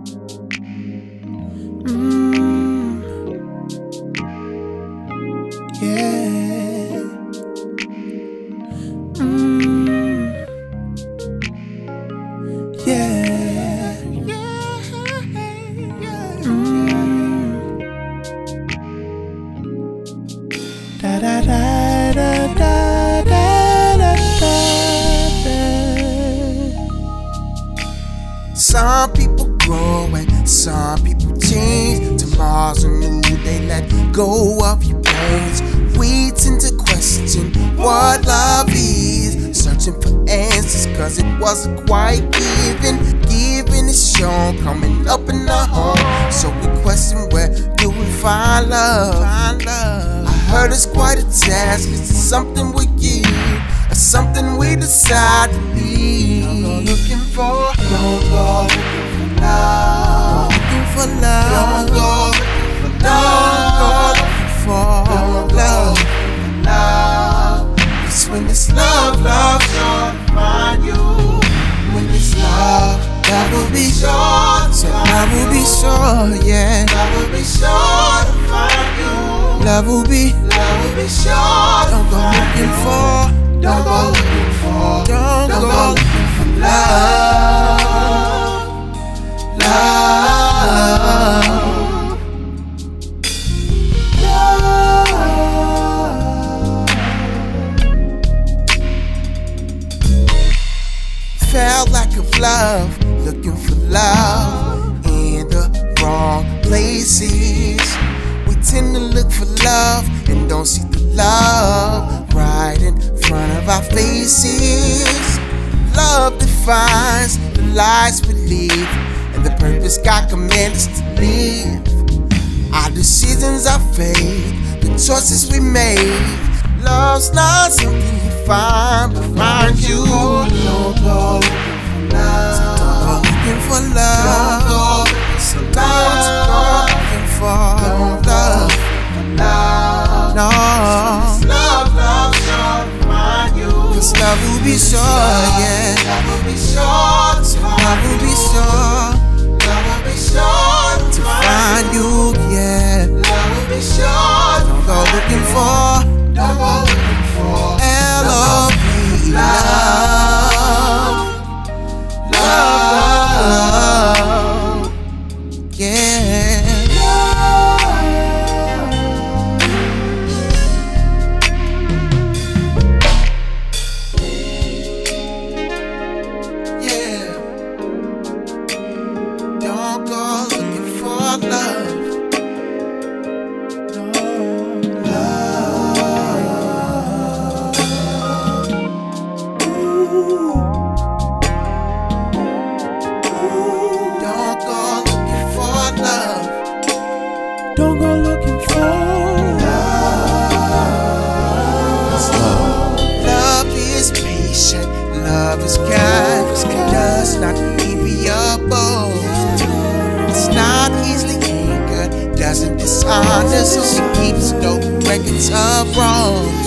Mm, yeah. Mm, yeah. Mm, da da da da da da da da. Some people grow and some people change. Tomorrow's a new day, let go of your pains. We tend to question what love is, searching for answers cause it wasn't quite given. Giving is shown, coming up in our home, so we question where do we find love. I heard it's quite a task, is it something we give, or something we decide to leave? Don't go looking for, don't go looking for love. Looking for love. Don't go looking for love. Don't go looking for love. It's when it's love, love, sure to find you. When it's love, love will be sure. So love will be sure, yeah. Love will be sure to find you. Love will be sure. Don't go looking for, don't go looking for, don't go looking for love. Felt lack of love, looking for love in the wrong places. We tend to look for love and don't see the love right in front of our faces. Love defines the lies we live and the purpose God commanded us to live. Our decisions are fate, the choices we make. Love's not something you find, but find you. Don't go looking for love. So don't go looking for love. No. Love, sure to find you. Cause love will be sure, yeah. Love will be sure. So love will be sure. Love will be sure to find you, yeah. Love will be sure. Don't go looking for. Don't go looking for L-O-V-E, love, yeah. Yeah. Don't go looking for love. Don't go looking for love. Love is patient, love is kind, it does not envy your boast. It's not easily angered, doesn't dishonor, so it keeps no records of wrongs.